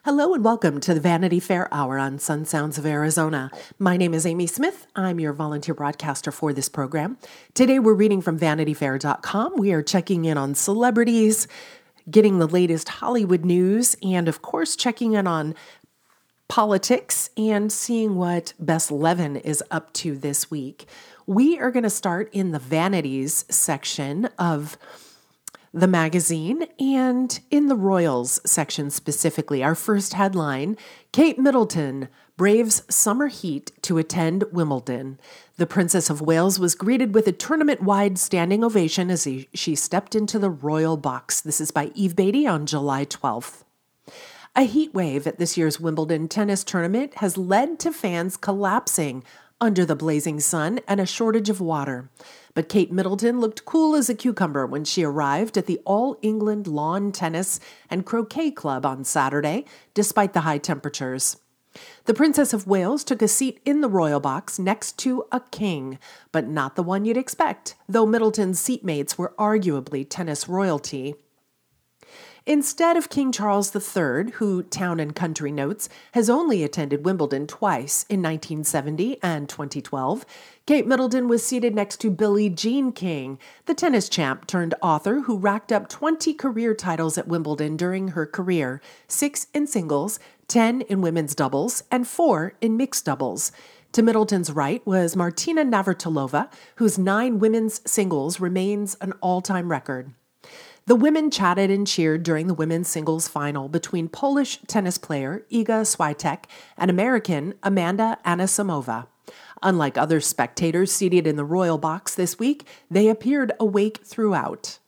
Hello and welcome to the Vanity Fair Hour on Sun Sounds of Arizona. My name is Amy Smith. I'm your volunteer broadcaster for this program. Today we're reading from VanityFair.com. We are checking in on celebrities, getting the latest Hollywood news, and of course checking in on politics and seeing what Bess Levin is up to this week. We are going to start in the Vanities section of the magazine and in the Royals section specifically. Our first headline, Kate Middleton braves summer heat to attend Wimbledon. The Princess of Wales was greeted with a tournament-wide standing ovation as she stepped into the royal box. This is by Eve Beatty on July 12th. A heat wave at this year's Wimbledon tennis tournament has led to fans collapsing under the blazing sun and a shortage of water. But Kate Middleton looked cool as a cucumber when she arrived at the All England Lawn Tennis and Croquet Club on Saturday, despite the high temperatures. The Princess of Wales took a seat in the royal box next to a king, but not the one you'd expect, though Middleton's seatmates were arguably tennis royalty. Instead of King Charles III, who Town and Country notes has only attended Wimbledon twice in 1970 and 2012, Kate Middleton was seated next to Billie Jean King, the tennis champ turned author who racked up 20 career titles at Wimbledon during her career, 6 in singles, 10 in women's doubles, and 4 in mixed doubles. To Middleton's right was Martina Navratilova, whose 9 women's singles remains an all-time record. The women chatted and cheered during the women's singles final between Polish tennis player Iga Swiatek and American Amanda Anisimova. Unlike other spectators seated in the royal box this week, they appeared awake throughout.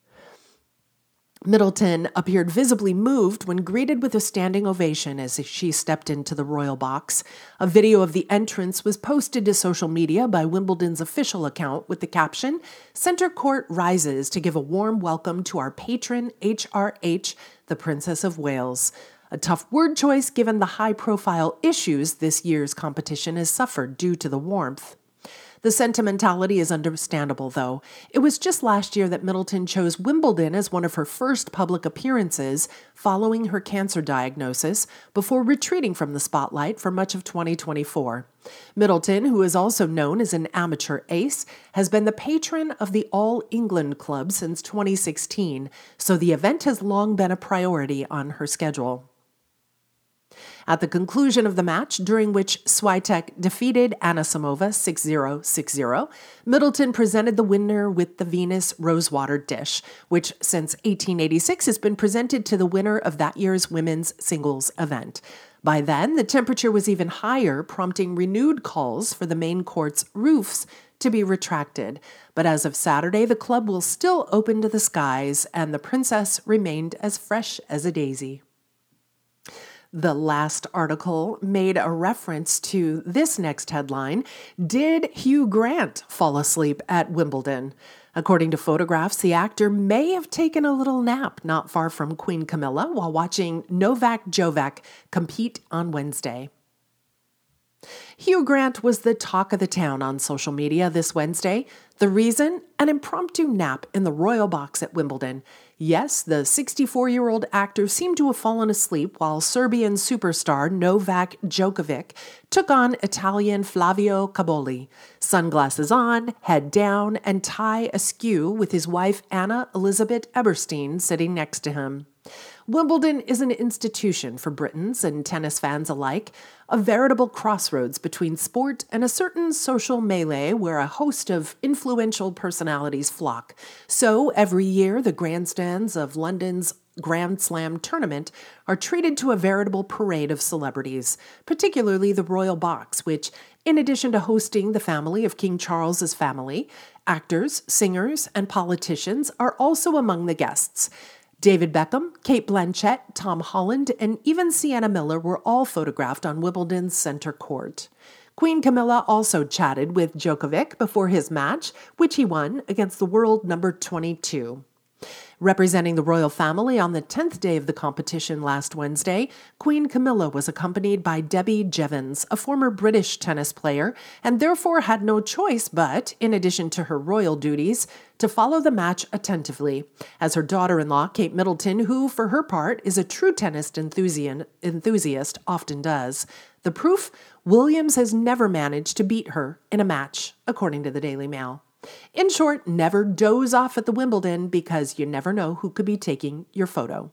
Middleton appeared visibly moved when greeted with a standing ovation as she stepped into the royal box. A video of the entrance was posted to social media by Wimbledon's official account with the caption, "Center Court rises to give a warm welcome to our patron HRH, the Princess of Wales." A tough word choice given the high-profile issues this year's competition has suffered due to the warmth. The sentimentality is understandable, though. It was just last year that Middleton chose Wimbledon as one of her first public appearances following her cancer diagnosis before retreating from the spotlight for much of 2024. Middleton, who is also known as an amateur ace, has been the patron of the All England Club since 2016, so the event has long been a priority on her schedule. At the conclusion of the match, during which Swiatek defeated Anisimova 6-0, 6-0, Middleton presented the winner with the Venus Rosewater dish, which since 1886 has been presented to the winner of that year's women's singles event. By then, the temperature was even higher, prompting renewed calls for the main court's roofs to be retracted. But as of Saturday, the club will still open to the skies, and the princess remained as fresh as a daisy. The last article made a reference to this next headline. Did Hugh Grant fall asleep at Wimbledon? According to photographs, the actor may have taken a little nap not far from Queen Camilla while watching Novak Djokovic compete on Wednesday. Hugh Grant was the talk of the town on social media this Wednesday. The reason? An impromptu nap in the royal box at Wimbledon. Yes, the 64-year-old actor seemed to have fallen asleep while Serbian superstar Novak Djokovic took on Italian Flavio Caboli. Sunglasses on, head down, and tie askew with his wife Anna Elizabeth Eberstein sitting next to him. Wimbledon is an institution for Britons and tennis fans alike, a veritable crossroads between sport and a certain social melee where a host of influential personalities flock. So every year, the grandstands of London's Grand Slam tournament are treated to a veritable parade of celebrities, particularly the Royal Box, which, in addition to hosting the family of King Charles's family, actors, singers, and politicians are also among the guests. David Beckham, Cate Blanchett, Tom Holland, and even Sienna Miller were all photographed on Wimbledon's center court. Queen Camilla also chatted with Djokovic before his match, which he won against the world number 22. Representing the royal family on the 10th day of the competition last Wednesday, Queen Camilla was accompanied by Debbie Jevons, a former British tennis player, and therefore had no choice but, in addition to her royal duties, to follow the match attentively, as her daughter-in-law, Kate Middleton, who, for her part, is a true tennis enthusiast, often does. The proof? Williams has never managed to beat her in a match, according to the Daily Mail. In short, never doze off at the Wimbledon because you never know who could be taking your photo.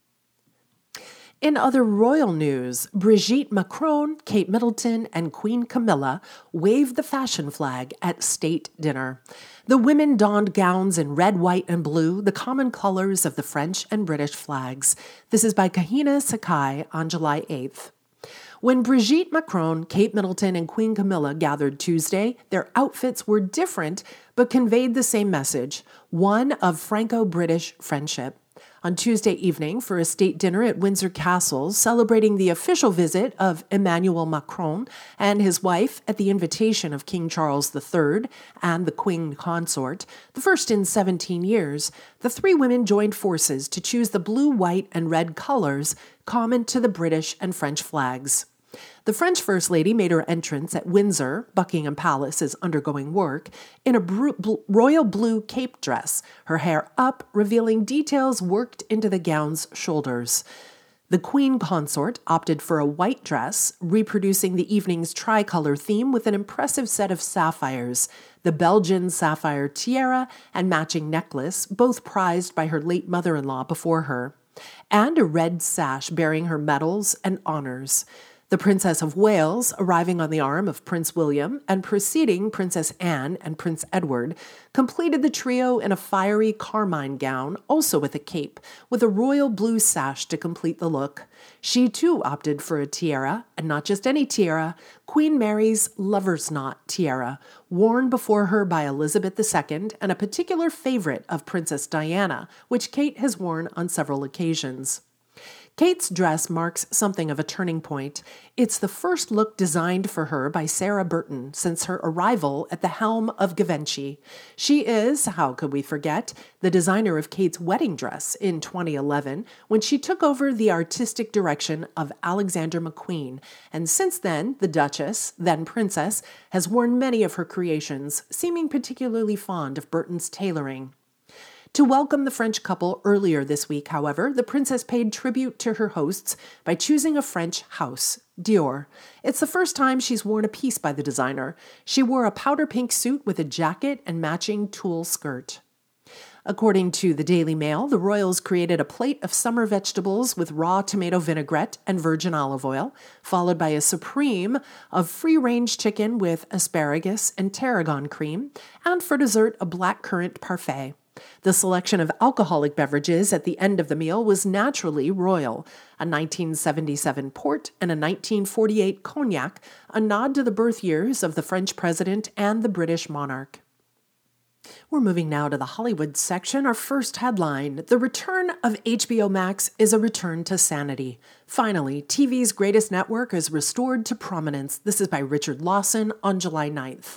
In other royal news, Brigitte Macron, Kate Middleton, and Queen Camilla waved the fashion flag at state dinner. The women donned gowns in red, white, and blue, the common colors of the French and British flags. This is by Kahina Sakai on July 8th. When Brigitte Macron, Kate Middleton, and Queen Camilla gathered Tuesday, their outfits were different but conveyed the same message, one of Franco-British friendship. On Tuesday evening, for a state dinner at Windsor Castle, celebrating the official visit of Emmanuel Macron and his wife at the invitation of King Charles III and the Queen Consort, the first in 17 years, the three women joined forces to choose the blue, white, and red colors common to the British and French flags. The French First Lady made her entrance at Windsor, Buckingham Palace is undergoing work, in a royal blue cape dress, her hair up, revealing details worked into the gown's shoulders. The Queen Consort opted for a white dress, reproducing the evening's tricolor theme with an impressive set of sapphires, the Belgian sapphire tiara and matching necklace, both prized by her late mother-in-law before her, and a red sash bearing her medals and honors. The Princess of Wales, arriving on the arm of Prince William and preceding Princess Anne and Prince Edward, completed the trio in a fiery carmine gown, also with a cape, with a royal blue sash to complete the look. She too opted for a tiara, and not just any tiara, Queen Mary's Lover's Knot tiara, worn before her by Elizabeth II and a particular favorite of Princess Diana, which Kate has worn on several occasions. Kate's dress marks something of a turning point. It's the first look designed for her by Sarah Burton since her arrival at the helm of Givenchy. She is, how could we forget, the designer of Kate's wedding dress in 2011 when she took over the artistic direction of Alexander McQueen, and since then, the Duchess, then Princess, has worn many of her creations, seeming particularly fond of Burton's tailoring. To welcome the French couple earlier this week, however, the princess paid tribute to her hosts by choosing a French house, Dior. It's the first time she's worn a piece by the designer. She wore a powder pink suit with a jacket and matching tulle skirt. According to the Daily Mail, the royals created a plate of summer vegetables with raw tomato vinaigrette and virgin olive oil, followed by a supreme of free-range chicken with asparagus and tarragon cream, and for dessert, a blackcurrant parfait. The selection of alcoholic beverages at the end of the meal was naturally royal, a 1977 port and a 1948 cognac, a nod to the birth years of the French president and the British monarch. We're moving now to the Hollywood section. Our first headline, the return of HBO Max is a return to sanity. Finally, TV's greatest network is restored to prominence. This is by Richard Lawson on July 9th.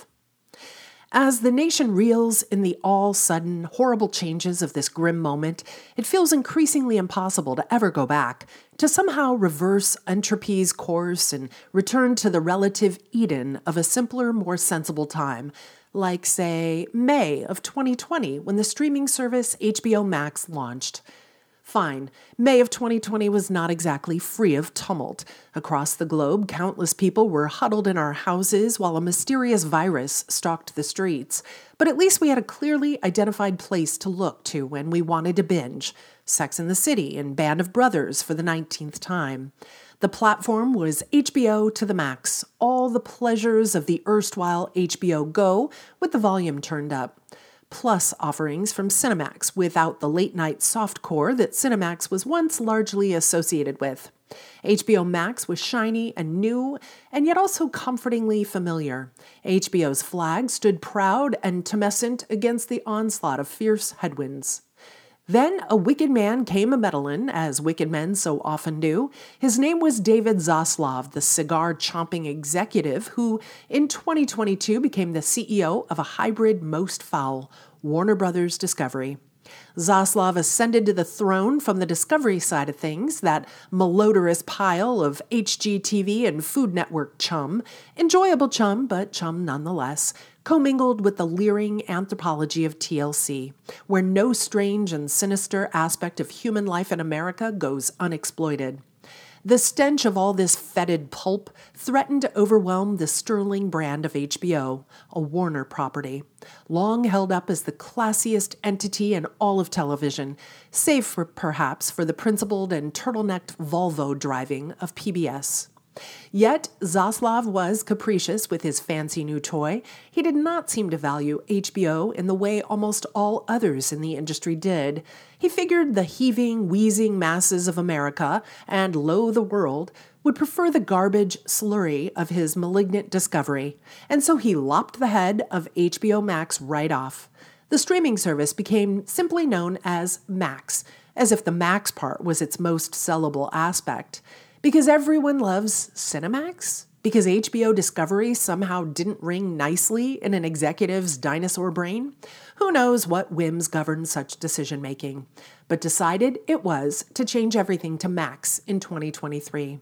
As the nation reels in the all-sudden, horrible changes of this grim moment, it feels increasingly impossible to ever go back, to somehow reverse entropy's course and return to the relative Eden of a simpler, more sensible time, like, say, May of 2020, when the streaming service HBO Max launched. Fine, May of 2020 was not exactly free of tumult. Across the globe, countless people were huddled in our houses while a mysterious virus stalked the streets. But at least we had a clearly identified place to look to when we wanted to binge. Sex and the City and Band of Brothers for the 19th time. The platform was HBO to the max, all the pleasures of the erstwhile HBO Go with the volume turned up. Plus offerings from Cinemax without the late-night softcore that Cinemax was once largely associated with. HBO Max was shiny and new, and yet also comfortingly familiar. HBO's flag stood proud and tumescent against the onslaught of fierce headwinds. Then a wicked man came a-meddlin', as wicked men so often do. His name was David Zaslav, the cigar-chomping executive who, in 2022, became the CEO of a hybrid most foul, Warner Brothers Discovery. Zaslav ascended to the throne from the Discovery side of things, that malodorous pile of HGTV and Food Network chum, enjoyable chum, but chum nonetheless, commingled with the leering anthropology of TLC, where no strange and sinister aspect of human life in America goes unexploited. The stench of all this fetid pulp threatened to overwhelm the sterling brand of HBO, a Warner property, long held up as the classiest entity in all of television, save for perhaps for the principled and turtlenecked Volvo driving of PBS. Yet Zaslav was capricious with his fancy new toy. He did not seem to value HBO in the way almost all others in the industry did. He figured the heaving, wheezing masses of America, and lo the world, would prefer the garbage slurry of his malignant discovery, and so he lopped the head of HBO Max right off. The streaming service became simply known as Max, as if the Max part was its most sellable aspect. Because everyone loves Cinemax? Because HBO Discovery somehow didn't ring nicely in an executive's dinosaur brain? Who knows what whims governed such decision-making, but decided it was to change everything to Max in 2023.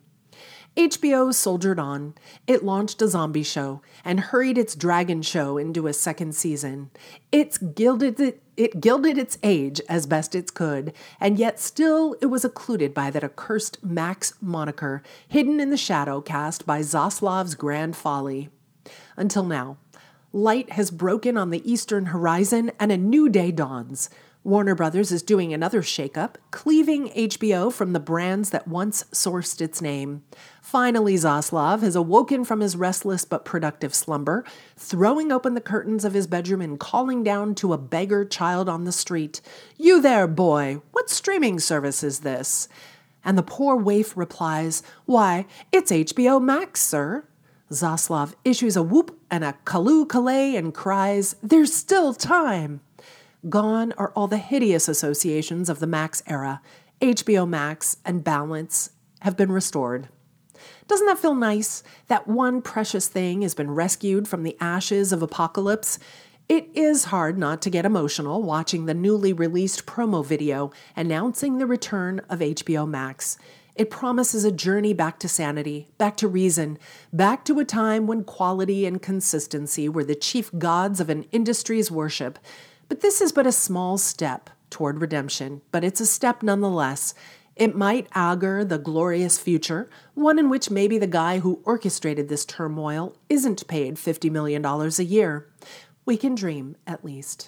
HBO soldiered on. It launched a zombie show and hurried its dragon show into a second season. It gilded its age as best it could, and yet still it was occluded by that accursed Max moniker, hidden in the shadow cast by Zaslav's grand folly. Until now, light has broken on the eastern horizon and a new day dawns. Warner Brothers is doing another shakeup, cleaving HBO from the brands that once sourced its name. Finally, Zaslav has awoken from his restless but productive slumber, throwing open the curtains of his bedroom and calling down to a beggar child on the street, "You there, boy, what streaming service is this?" And the poor waif replies, "Why, it's HBO Max, sir." Zaslav issues a whoop and a callooh-callay and cries, "There's still time!" Gone are all the hideous associations of the Max era. HBO Max and balance have been restored. Doesn't that feel nice? That one precious thing has been rescued from the ashes of apocalypse. It is hard not to get emotional watching the newly released promo video announcing the return of HBO Max. It promises a journey back to sanity, back to reason, back to a time when quality and consistency were the chief gods of an industry's worship. But this is but a small step toward redemption, but it's a step nonetheless. It might augur the glorious future, one in which maybe the guy who orchestrated this turmoil isn't paid $50 million a year. We can dream, at least.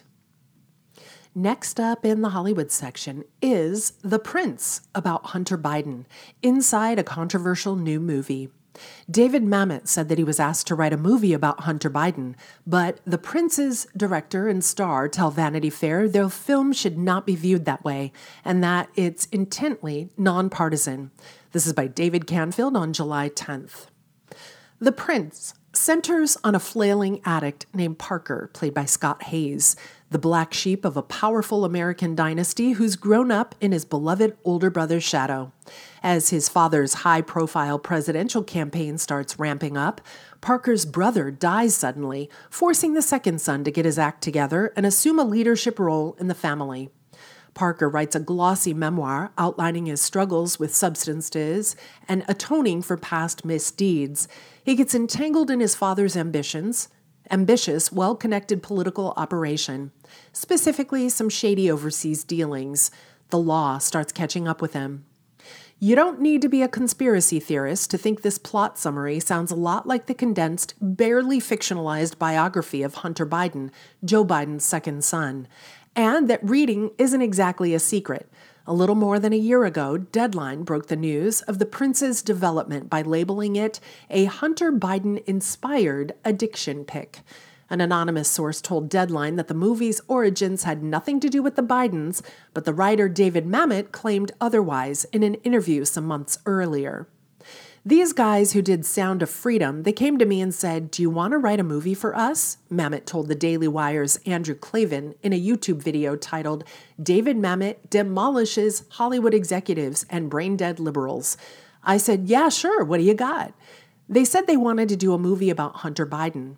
Next up in the Hollywood section is The Prince, about Hunter Biden, inside a controversial new movie. David Mamet said that he was asked to write a movie about Hunter Biden, but The Prince's director and star tell Vanity Fair their film should not be viewed that way, and that it's intently nonpartisan. This is by David Canfield on July 10th. The Prince centers on a flailing addict named Parker, played by Scott Hayes, the black sheep of a powerful American dynasty who's grown up in his beloved older brother's shadow. As his father's high-profile presidential campaign starts ramping up, Parker's brother dies suddenly, forcing the second son to get his act together and assume a leadership role in the family. Parker writes a glossy memoir outlining his struggles with substances and atoning for past misdeeds. He gets entangled in his father's ambitious, well-connected political operation, specifically some shady overseas dealings. The law starts catching up with him. You don't need to be a conspiracy theorist to think this plot summary sounds a lot like the condensed, barely fictionalized biography of Hunter Biden, Joe Biden's second son, and that reading isn't exactly a secret. A little more than a year ago, Deadline broke the news of the Prince's development by labeling it a Hunter Biden-inspired addiction pick. An anonymous source told Deadline that the movie's origins had nothing to do with the Bidens, but the writer David Mamet claimed otherwise in an interview some months earlier. These guys who did Sound of Freedom, they came to me and said, "Do you want to write a movie for us?" Mamet told the Daily Wire's Andrew Klavan in a YouTube video titled, "David Mamet Demolishes Hollywood Executives and Brain-Dead Liberals." I said, "Yeah, sure, what do you got?" They said they wanted to do a movie about Hunter Biden.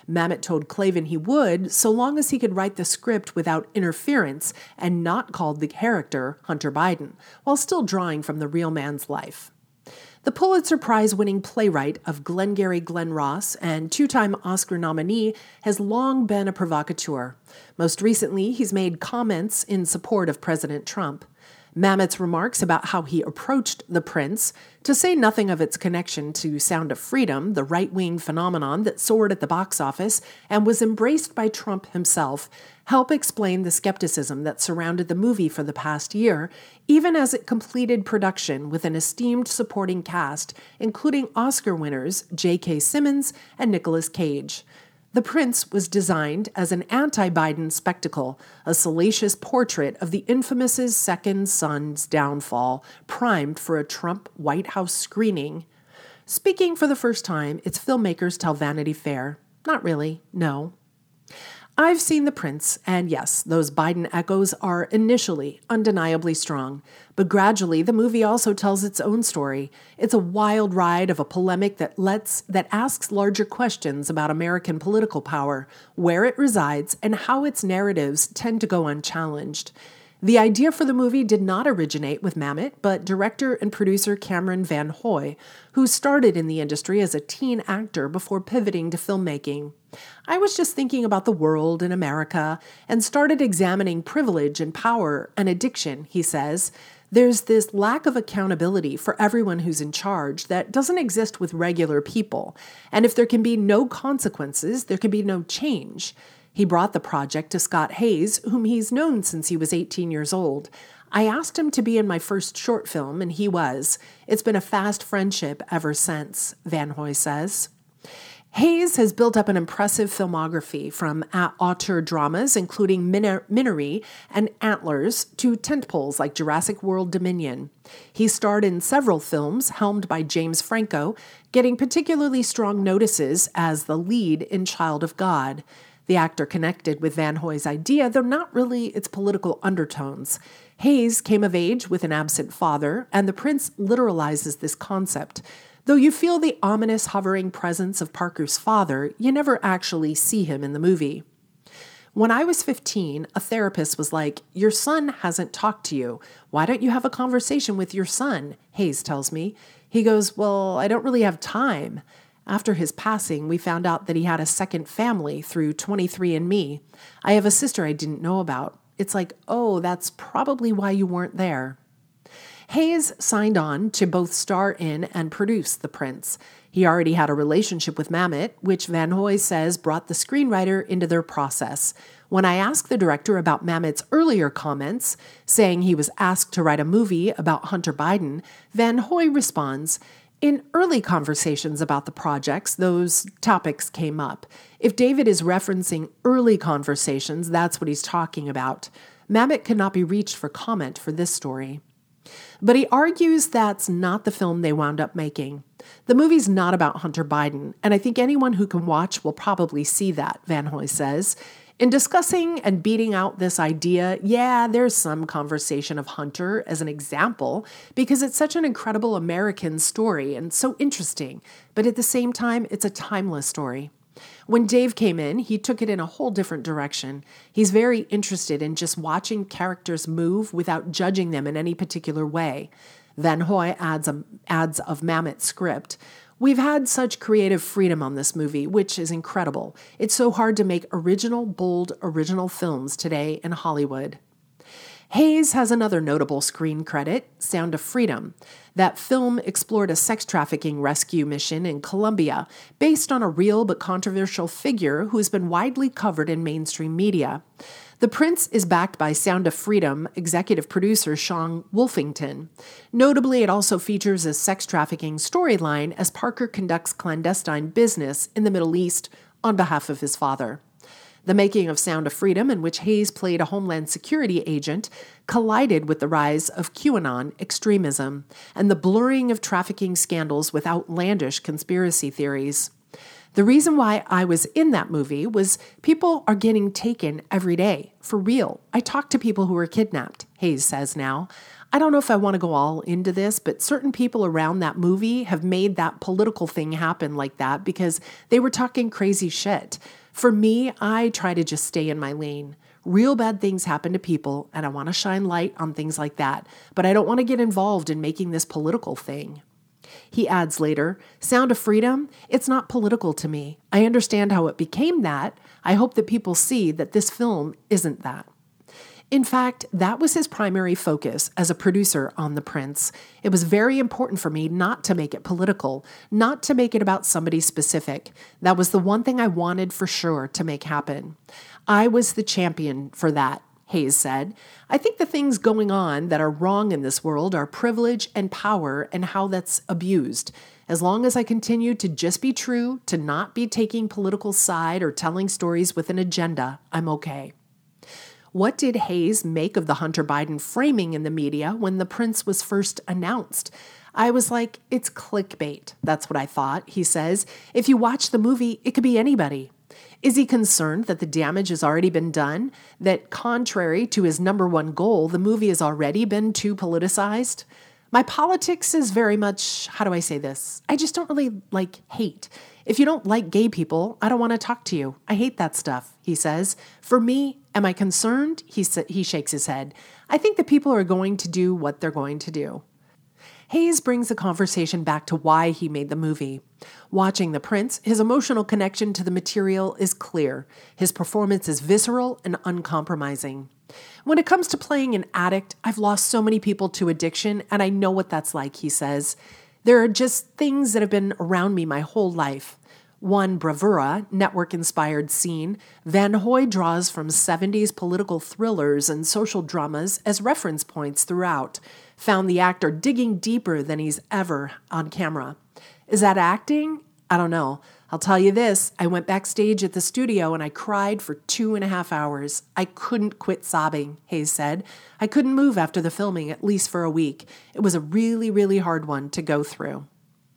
Mamet told Klavan he would, so long as he could write the script without interference and not call the character Hunter Biden, while still drawing from the real man's life. The Pulitzer Prize-winning playwright of Glengarry Glen Ross and two-time Oscar nominee has long been a provocateur. Most recently, he's made comments in support of President Trump. Mamet's remarks about how he approached The Prince, to say nothing of its connection to Sound of Freedom, the right-wing phenomenon that soared at the box office and was embraced by Trump himself, help explain the skepticism that surrounded the movie for the past year, even as it completed production with an esteemed supporting cast, including Oscar winners J.K. Simmons and Nicolas Cage. The Prince was designed as an anti-Biden spectacle, a salacious portrait of the infamous second son's downfall, primed for a Trump White House screening. Speaking for the first time, its filmmakers tell Vanity Fair, not really, no. I've seen The Prince, and yes, those Biden echoes are initially undeniably strong, but gradually the movie also tells its own story. It's a wild ride of a polemic that asks larger questions about American political power, where it resides, and how its narratives tend to go unchallenged. The idea for the movie did not originate with Mamet, but director and producer Cameron Van Hoy, who started in the industry as a teen actor before pivoting to filmmaking. I was just thinking about the world and America and started examining privilege and power and addiction, he says. There's this lack of accountability for everyone who's in charge that doesn't exist with regular people. And if there can be no consequences, there can be no change. He brought the project to Scott Hayes, whom he's known since he was 18 years old. I asked him to be in my first short film, and he was. It's been a fast friendship ever since, Van Hoy says. Hayes has built up an impressive filmography from auteur dramas, including Minari and Antlers, to tentpoles like Jurassic World Dominion. He starred in several films helmed by James Franco, getting particularly strong notices as the lead in Child of God. The actor connected with Van Hoy's idea, though not really its political undertones. Hayes came of age with an absent father, and The Prince literalizes this concept. Though you feel the ominous hovering presence of Parker's father, you never actually see him in the movie. When I was 15, a therapist was like, "Your son hasn't talked to you. Why don't you have a conversation with your son?" Hayes tells me. He goes, "Well, I don't really have time." After his passing, we found out that he had a second family through 23andMe. I have a sister I didn't know about. It's like, oh, that's probably why you weren't there. Hayes signed on to both star in and produce The Prince. He already had a relationship with Mamet, which Van Hoy says brought the screenwriter into their process. When I asked the director about Mamet's earlier comments, saying he was asked to write a movie about Hunter Biden, Van Hoy responds, "In early conversations about the projects, those topics came up. If David is referencing early conversations, that's what he's talking about. Mamet could not be reached for comment for this story." But he argues that's not the film they wound up making. The movie's not about Hunter Biden, and I think anyone who can watch will probably see that, Van Hoy says. In discussing and beating out this idea, yeah, there's some conversation of Hunter as an example because it's such an incredible American story and so interesting, but at the same time, it's a timeless story. When Dave came in, he took it in a whole different direction. He's very interested in just watching characters move without judging them in any particular way. Van Hoy adds of Mamet's script. We've had such creative freedom on this movie, which is incredible. It's so hard to make bold, original films today in Hollywood. Hayes has another notable screen credit, Sound of Freedom. That film explored a sex trafficking rescue mission in Colombia, based on a real but controversial figure who's been widely covered in mainstream media. The Prince is backed by Sound of Freedom executive producer Sean Wolfington. Notably, it also features a sex trafficking storyline as Parker conducts clandestine business in the Middle East on behalf of his father. The making of Sound of Freedom, in which Hayes played a Homeland Security agent, collided with the rise of QAnon extremism and the blurring of trafficking scandals with outlandish conspiracy theories. The reason why I was in that movie was people are getting taken every day, for real. I talk to people who are kidnapped, Hayes says now. I don't know if I want to go all into this, but certain people around that movie have made that political thing happen like that because they were talking crazy shit. For me, I try to just stay in my lane. Real bad things happen to people, and I want to shine light on things like that, but I don't want to get involved in making this political thing. He adds later, Sound of Freedom, it's not political to me. I understand how it became that. I hope that people see that this film isn't that. In fact, that was his primary focus as a producer on The Prince. It was very important for me not to make it political, not to make it about somebody specific. That was the one thing I wanted for sure to make happen. I was the champion for that, Hayes said. I think the things going on that are wrong in this world are privilege and power and how that's abused. As long as I continue to just be true, to not be taking political side or telling stories with an agenda, I'm okay. What did Hayes make of the Hunter Biden framing in the media when The Prince was first announced? I was like, it's clickbait. That's what I thought, he says. If you watch the movie, it could be anybody. Is he concerned that the damage has already been done? That contrary to his number one goal, the movie has already been too politicized? My politics is very much, how do I say this? I just don't really like hate. If you don't like gay people, I don't want to talk to you. I hate that stuff, he says. For me, am I concerned? He shakes his head. I think that people are going to do what they're going to do. Hayes brings the conversation back to why he made the movie. Watching The Prince, his emotional connection to the material is clear. His performance is visceral and uncompromising. When it comes to playing an addict, I've lost so many people to addiction, and I know what that's like, he says. There are just things that have been around me my whole life. One bravura, network-inspired scene, Van Hoy draws from 70s political thrillers and social dramas as reference points throughout, found the actor digging deeper than he's ever on camera. Is that acting? I don't know. I'll tell you this, I went backstage at the studio and I cried for 2.5 hours. I couldn't quit sobbing, Hayes said. I couldn't move after the filming, at least for a week. It was a really, really hard one to go through.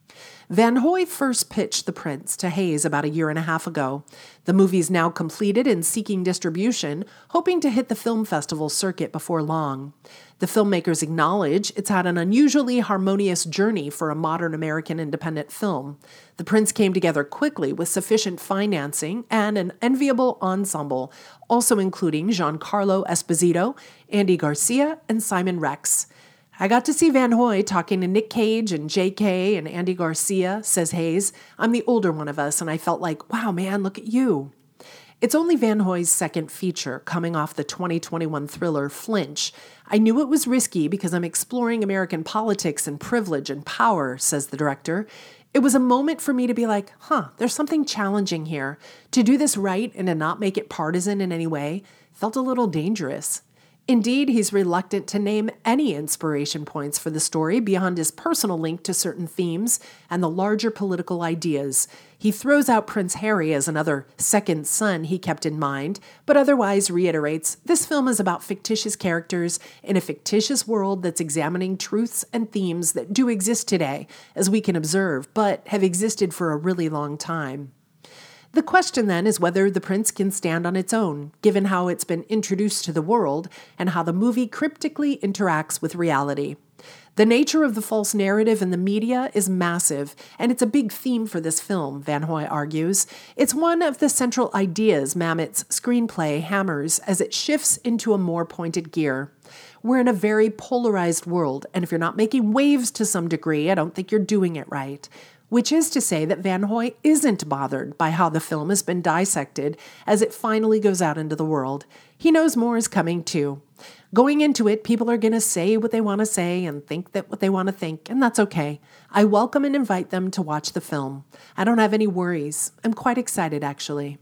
Van Hoy first pitched The Prince to Hayes about 1.5 years ago. The movie's now completed and seeking distribution, hoping to hit the film festival circuit before long. The filmmakers acknowledge it's had an unusually harmonious journey for a modern American independent film. The Prince came together quickly with sufficient financing and an enviable ensemble, also including Giancarlo Esposito, Andy Garcia, and Simon Rex. I got to see Van Hoy talking to Nick Cage and J.K. and Andy Garcia, says Hayes. I'm the older one of us, and I felt like, wow, man, look at you. It's only Van Hoy's second feature, coming off the 2021 thriller Flinch. I knew it was risky because I'm exploring American politics and privilege and power, says the director. It was a moment for me to be like, there's something challenging here. To do this right and to not make it partisan in any way felt a little dangerous. Indeed, he's reluctant to name any inspiration points for the story beyond his personal link to certain themes and the larger political ideas. He throws out Prince Harry as another second son he kept in mind, but otherwise reiterates this film is about fictitious characters in a fictitious world that's examining truths and themes that do exist today, as we can observe, but have existed for a really long time. The question then is whether The Prince can stand on its own, given how it's been introduced to the world and how the movie cryptically interacts with reality. The nature of the false narrative in the media is massive, and it's a big theme for this film, Van Hoy argues. It's one of the central ideas Mamet's screenplay hammers as it shifts into a more pointed gear. We're in a very polarized world, and if you're not making waves to some degree, I don't think you're doing it right. Which is to say that Van Hoy isn't bothered by how the film has been dissected as it finally goes out into the world. He knows more is coming too. Going into it, people are going to say what they want to say and think that what they want to think, and that's okay. I welcome and invite them to watch the film. I don't have any worries. I'm quite excited, actually.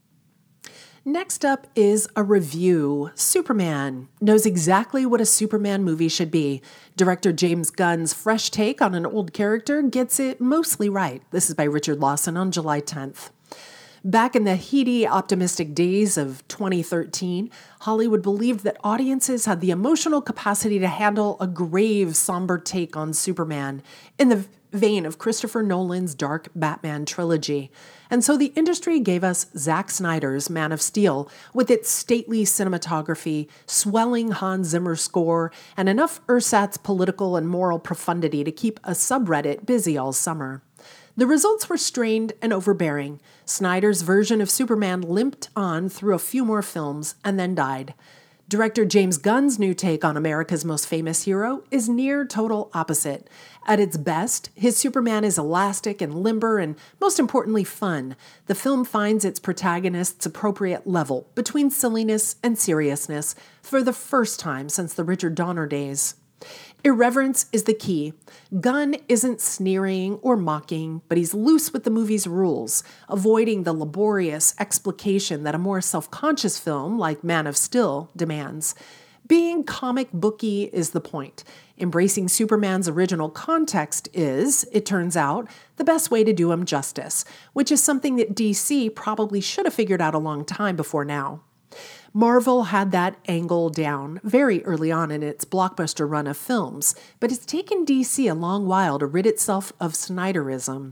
Next up is a review. Superman knows exactly what a Superman movie should be. Director James Gunn's fresh take on an old character gets it mostly right. This is by Richard Lawson on July 10th. Back in the heady, optimistic days of 2013, Hollywood believed that audiences had the emotional capacity to handle a grave, somber take on Superman in the vein of Christopher Nolan's dark Batman trilogy. And so the industry gave us Zack Snyder's Man of Steel with its stately cinematography, swelling Hans Zimmer score, and enough ersatz political and moral profundity to keep a subreddit busy all summer. The results were strained and overbearing. Snyder's version of Superman limped on through a few more films and then died. Director James Gunn's new take on America's most famous hero is near total opposite. At its best, his Superman is elastic and limber and, most importantly, fun. The film finds its protagonist's appropriate level between silliness and seriousness for the first time since the Richard Donner days. Irreverence is the key. Gunn isn't sneering or mocking, but he's loose with the movie's rules, avoiding the laborious explication that a more self-conscious film like Man of Steel demands. Being comic booky is the point. Embracing Superman's original context is, it turns out, the best way to do him justice, which is something that DC probably should have figured out a long time before now. Marvel had that angle down very early on in its blockbuster run of films, but it's taken DC a long while to rid itself of Snyderism.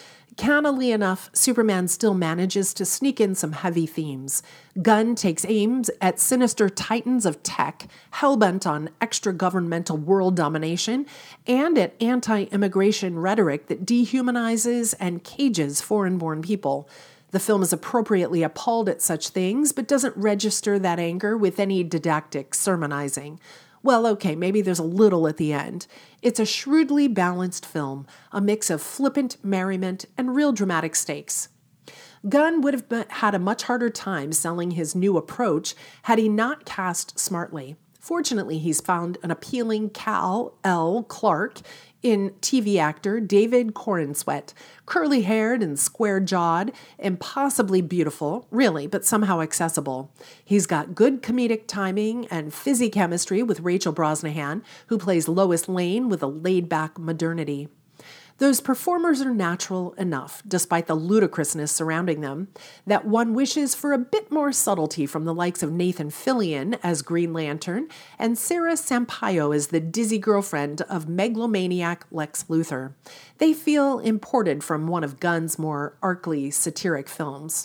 Cannily enough, Superman still manages to sneak in some heavy themes. Gunn takes aims at sinister titans of tech, hellbent on extra-governmental world domination, and at anti-immigration rhetoric that dehumanizes and cages foreign-born people. The film is appropriately appalled at such things, but doesn't register that anger with any didactic sermonizing. Well, okay, maybe there's a little at the end. It's a shrewdly balanced film, a mix of flippant merriment and real dramatic stakes. Gunn would have had a much harder time selling his new approach had he not cast smartly. Fortunately, he's found an appealing Kal-El Clark in TV actor David Corenswet, curly-haired and square-jawed, impossibly beautiful, really, but somehow accessible. He's got good comedic timing and fizzy chemistry with Rachel Brosnahan, who plays Lois Lane with a laid-back modernity. Those performers are natural enough, despite the ludicrousness surrounding them, that one wishes for a bit more subtlety from the likes of Nathan Fillion as Green Lantern and Sarah Sampaio as the dizzy girlfriend of megalomaniac Lex Luthor. They feel imported from one of Gunn's more arcly, satiric films.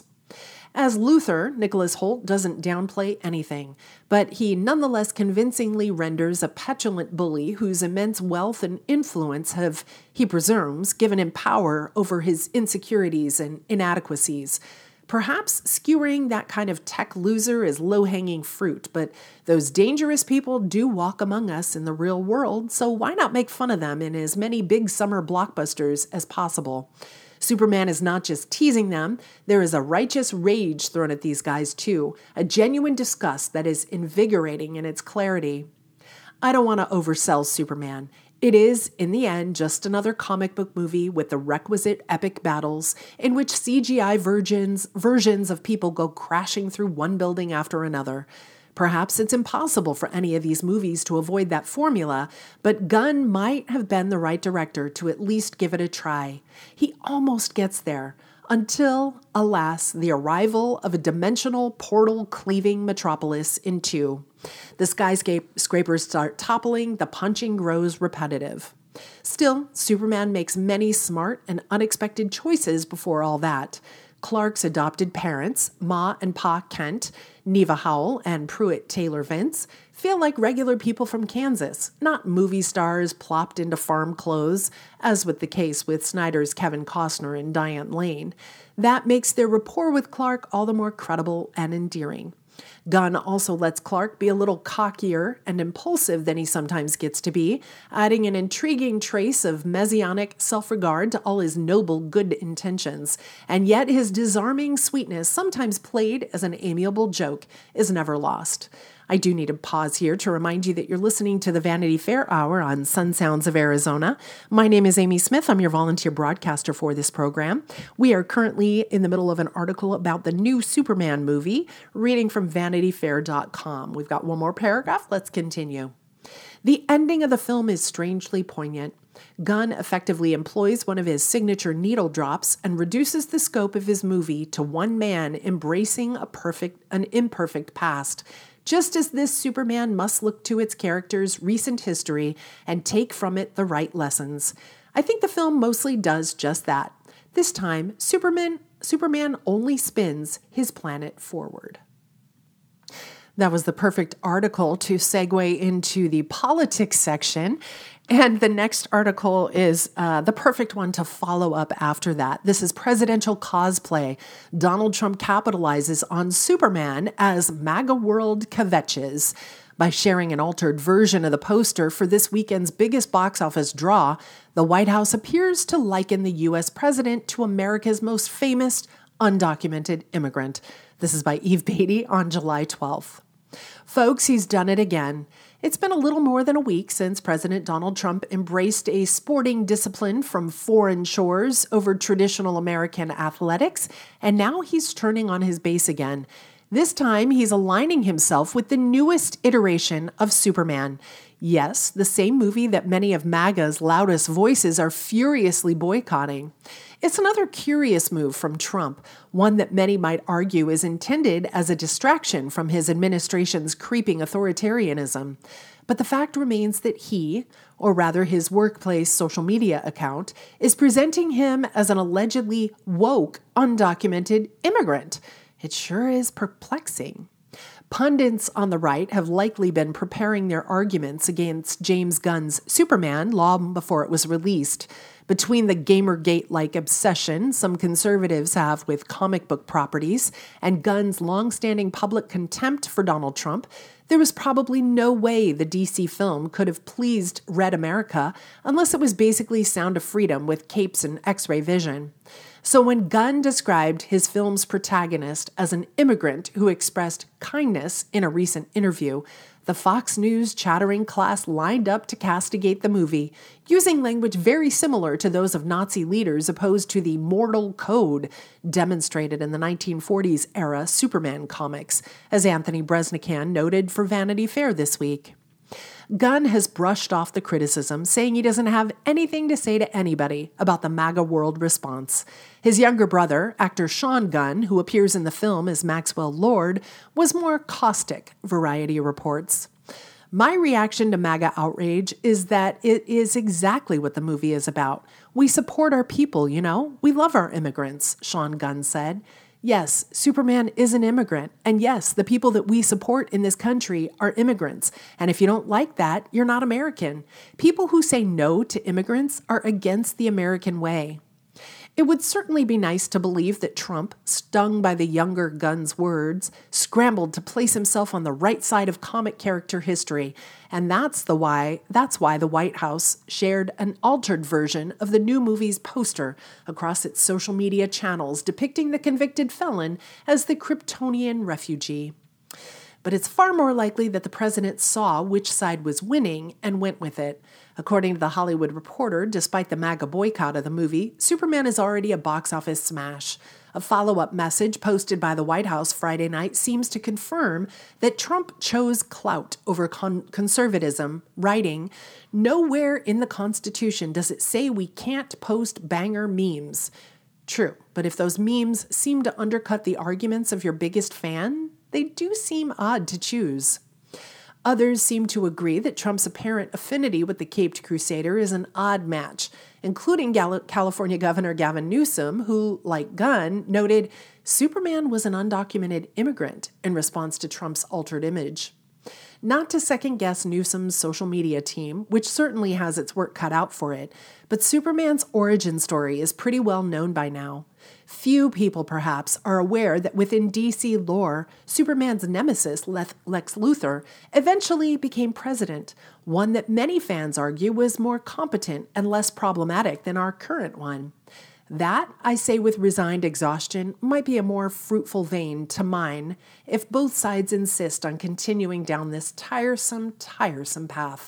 As Luthor, Nicholas Hoult doesn't downplay anything, but he nonetheless convincingly renders a petulant bully whose immense wealth and influence have, he presumes, given him power over his insecurities and inadequacies. Perhaps skewering that kind of tech loser is low-hanging fruit, but those dangerous people do walk among us in the real world, so why not make fun of them in as many big summer blockbusters as possible? Superman is not just teasing them, there is a righteous rage thrown at these guys too, a genuine disgust that is invigorating in its clarity. I don't want to oversell Superman. It is, in the end, just another comic book movie with the requisite epic battles in which CGI versions of people go crashing through one building after another. Perhaps it's impossible for any of these movies to avoid that formula, but Gunn might have been the right director to at least give it a try. He almost gets there, until, alas, the arrival of a dimensional portal-cleaving metropolis in 2. The skyscrapers start toppling, the punching grows repetitive. Still, Superman makes many smart and unexpected choices before all that. Clark's adopted parents, Ma and Pa Kent, Neva Howell, and Pruitt Taylor Vince, feel like regular people from Kansas, not movie stars plopped into farm clothes, as with the case with Snyder's Kevin Costner and Diane Lane. That makes their rapport with Clark all the more credible and endearing. Gunn also lets Clark be a little cockier and impulsive than he sometimes gets to be, adding an intriguing trace of messianic self-regard to all his noble good intentions. And yet his disarming sweetness, sometimes played as an amiable joke, is never lost. I do need to pause here to remind you that you're listening to the Vanity Fair Hour on Sun Sounds of Arizona. My name is Amy Smith. I'm your volunteer broadcaster for this program. We are currently in the middle of an article about the new Superman movie, reading from VanityFair.com. We've got one more paragraph. Let's continue. The ending of the film is strangely poignant. Gunn effectively employs one of his signature needle drops and reduces the scope of his movie to one man embracing an imperfect past, just as this Superman must look to its character's recent history and take from it the right lessons. I think the film mostly does just that. This time, Superman only spins his planet forward. That was the perfect article to segue into the politics section. And the next article is the perfect one to follow up after that. This is Presidential Cosplay. Donald Trump capitalizes on Superman as MAGA World kvetches. By sharing an altered version of the poster for this weekend's biggest box office draw, the White House appears to liken the U.S. president to America's most famous undocumented immigrant. This is by Eve Beatty on July 12th. Folks, he's done it again. It's been a little more than a week since President Donald Trump embraced a sporting discipline from foreign shores over traditional American athletics, and now he's turning on his base again. This time, he's aligning himself with the newest iteration of Superman. Yes, the same movie that many of MAGA's loudest voices are furiously boycotting. It's another curious move from Trump, one that many might argue is intended as a distraction from his administration's creeping authoritarianism. But the fact remains that he, or rather his workplace social media account, is presenting him as an allegedly woke, undocumented immigrant. It sure is perplexing. Pundits on the right have likely been preparing their arguments against James Gunn's Superman long before it was released. Between the Gamergate-like obsession some conservatives have with comic book properties and Gunn's long-standing public contempt for Donald Trump, there was probably no way the DC film could have pleased Red America unless it was basically Sound of Freedom with capes and X-ray vision. So when Gunn described his film's protagonist as an immigrant who expressed kindness in a recent interview, the Fox News chattering class lined up to castigate the movie, using language very similar to those of Nazi leaders opposed to the mortal code demonstrated in the 1940s era Superman comics, as Anthony Breznican noted for Vanity Fair this week. Gunn has brushed off the criticism, saying he doesn't have anything to say to anybody about the MAGA World response. His younger brother, actor Sean Gunn, who appears in the film as Maxwell Lord, was more caustic, Variety reports. My reaction to MAGA outrage is that it is exactly what the movie is about. We support our people, you know? We love our immigrants, Sean Gunn said. Yes, Superman is an immigrant. And yes, the people that we support in this country are immigrants. And if you don't like that, you're not American. People who say no to immigrants are against the American way. It would certainly be nice to believe that Trump, stung by the younger Gunn's words, scrambled to place himself on the right side of comic character history, and that's why the White House shared an altered version of the new movie's poster across its social media channels depicting the convicted felon as the Kryptonian refugee. But it's far more likely that the president saw which side was winning and went with it. According to The Hollywood Reporter, despite the MAGA boycott of the movie, Superman is already a box office smash. A follow-up message posted by the White House Friday night seems to confirm that Trump chose clout over conservatism, writing, "Nowhere in the Constitution does it say we can't post banger memes." True, but if those memes seem to undercut the arguments of your biggest fan, they do seem odd to choose. Others seem to agree that Trump's apparent affinity with the Caped Crusader is an odd match, including California Governor Gavin Newsom, who, like Gunn, noted Superman was an undocumented immigrant in response to Trump's altered image. Not to second-guess Newsom's social media team, which certainly has its work cut out for it, but Superman's origin story is pretty well known by now. Few people, perhaps, are aware that within DC lore, Superman's nemesis, Lex Luthor, eventually became president, one that many fans argue was more competent and less problematic than our current one. That, I say with resigned exhaustion, might be a more fruitful vein to mine if both sides insist on continuing down this tiresome path.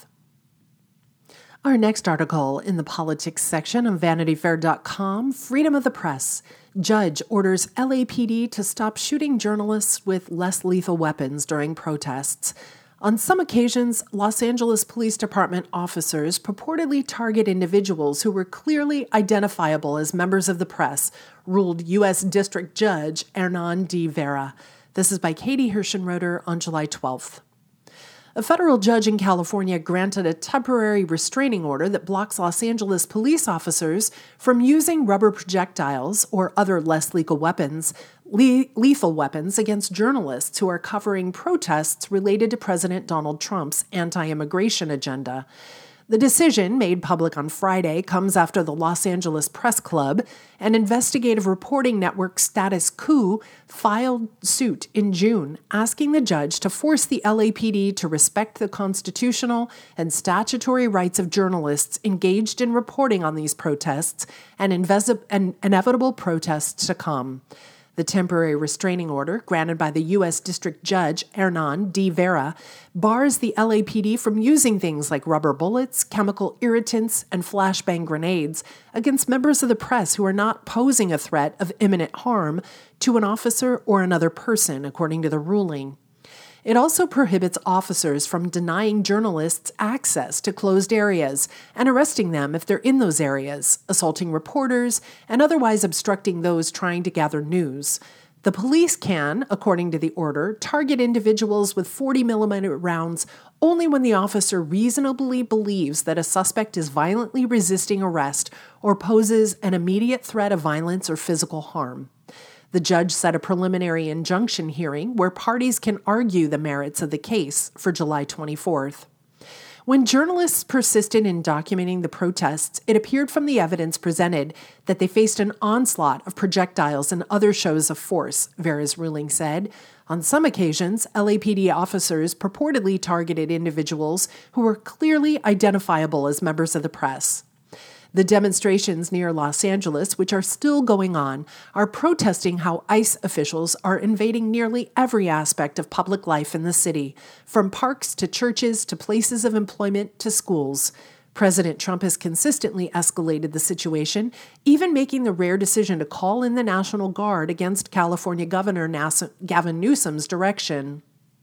Our next article in the politics section of VanityFair.com, Freedom of the Press. Judge orders LAPD to stop shooting journalists with less lethal weapons during protests. On some occasions, Los Angeles Police Department officers purportedly target individuals who were clearly identifiable as members of the press, ruled U.S. District Judge Hernan de Vera. This is by Katie Hirschenroder on July 12th. A federal judge in California granted a temporary restraining order that blocks Los Angeles police officers from using rubber projectiles or other less lethal weapons against journalists who are covering protests related to President Donald Trump's anti-immigration agenda. The decision, made public on Friday, comes after the Los Angeles Press Club, an investigative reporting network Status Quo, filed suit in June, asking the judge to force the LAPD to respect the constitutional and statutory rights of journalists engaged in reporting on these protests and inevitable protests to come. The temporary restraining order, granted by the U.S. District Judge Hernan de Vera, bars the LAPD from using things like rubber bullets, chemical irritants, and flashbang grenades against members of the press who are not posing a threat of imminent harm to an officer or another person, according to the ruling. It also prohibits officers from denying journalists access to closed areas and arresting them if they're in those areas, assaulting reporters, and otherwise obstructing those trying to gather news. The police can, according to the order, target individuals with 40mm rounds only when the officer reasonably believes that a suspect is violently resisting arrest or poses an immediate threat of violence or physical harm. The judge set a preliminary injunction hearing where parties can argue the merits of the case for July 24th. When journalists persisted in documenting the protests, it appeared from the evidence presented that they faced an onslaught of projectiles and other shows of force, Vera's ruling said. On some occasions, LAPD officers purportedly targeted individuals who were clearly identifiable as members of the press. The demonstrations near Los Angeles, which are still going on, are protesting how ICE officials are invading nearly every aspect of public life in the city, from parks to churches to places of employment to schools. President Trump has consistently escalated the situation, even making the rare decision to call in the National Guard against California Governor Gavin Newsom's direction.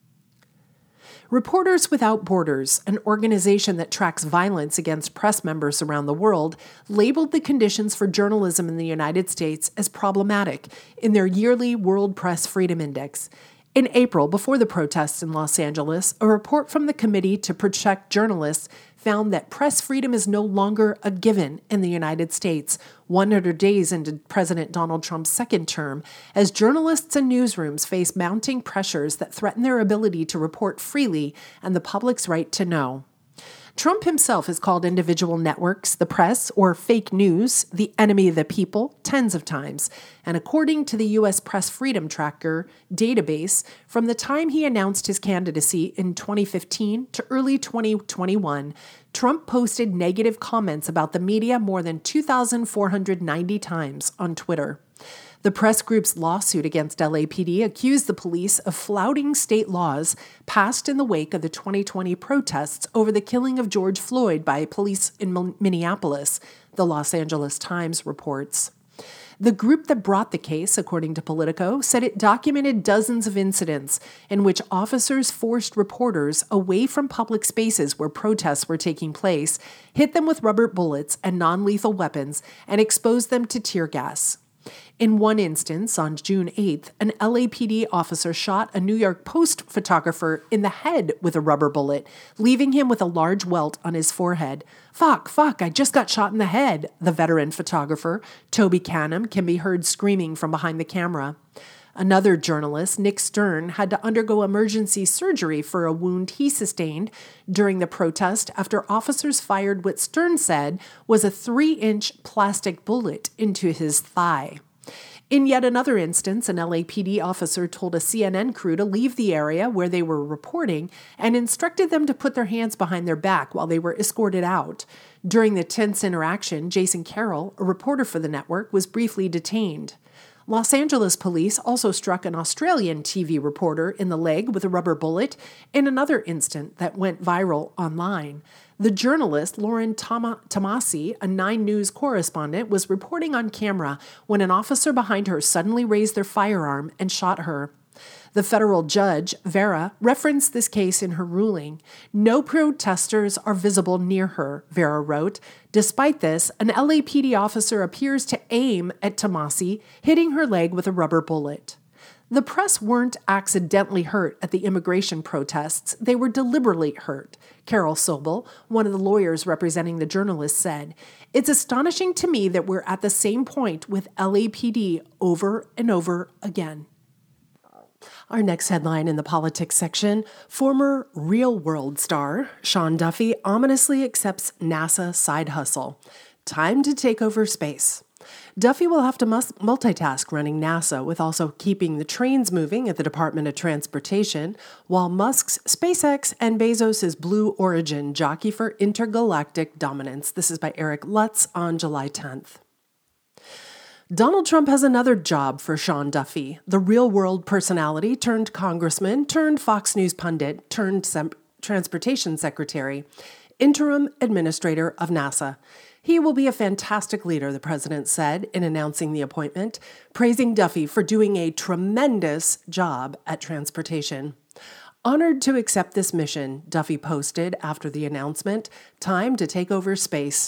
Reporters Without Borders, an organization that tracks violence against press members around the world, labeled the conditions for journalism in the United States as problematic in their yearly World Press Freedom Index. In April, before the protests in Los Angeles, a report from the Committee to Protect Journalists found that press freedom is no longer a given in the United States, 100 days into President Donald Trump's second term, as journalists and newsrooms face mounting pressures that threaten their ability to report freely and the public's right to know. Trump himself has called individual networks, the press, or fake news, the enemy of the people, tens of times. And according to the U.S. Press Freedom Tracker database, from the time he announced his candidacy in 2015 to early 2021, Trump posted negative comments about the media more than 2,490 times on Twitter. The press group's lawsuit against LAPD accused the police of flouting state laws passed in the wake of the 2020 protests over the killing of George Floyd by police in Minneapolis, the Los Angeles Times reports. The group that brought the case, according to Politico, said it documented dozens of incidents in which officers forced reporters away from public spaces where protests were taking place, hit them with rubber bullets and non-lethal weapons, and exposed them to tear gas. In one instance, on June 8th, an LAPD officer shot a New York Post photographer in the head with a rubber bullet, leaving him with a large welt on his forehead. Fuck, I just got shot in the head, the veteran photographer, Toby Canham, can be heard screaming from behind the camera. Another journalist, Nick Stern, had to undergo emergency surgery for a wound he sustained during the protest after officers fired what Stern said was a 3-inch plastic bullet into his thigh. In yet another instance, an LAPD officer told a CNN crew to leave the area where they were reporting and instructed them to put their hands behind their back while they were escorted out. During the tense interaction, Jason Carroll, a reporter for the network, was briefly detained. Los Angeles police also struck an Australian TV reporter in the leg with a rubber bullet in another incident that went viral online. The journalist, Lauren Tomasi, a 9 News correspondent, was reporting on camera when an officer behind her suddenly raised their firearm and shot her. The federal judge, Vera, referenced this case in her ruling. No protesters are visible near her, Vera wrote. Despite this, an LAPD officer appears to aim at Tomasi, hitting her leg with a rubber bullet. The press weren't accidentally hurt at the immigration protests. They were deliberately hurt, Carol Sobel, one of the lawyers representing the journalists, said. It's astonishing to me that we're at the same point with LAPD over and over again. Our next headline in the politics section, former Real World star Sean Duffy ominously accepts NASA side hustle. Time to take over space. Duffy will have to multitask running NASA with also keeping the trains moving at the Department of Transportation, while Musk's SpaceX and Bezos' Blue Origin jockey for intergalactic dominance. This is by Eric Lutz on July 10th. Donald Trump has another job for Sean Duffy, the real-world personality turned congressman turned Fox News pundit turned transportation secretary, interim administrator of NASA. He will be a fantastic leader, the president said in announcing the appointment, praising Duffy for doing a tremendous job at transportation. Honored to accept this mission, Duffy posted after the announcement, time to take over space.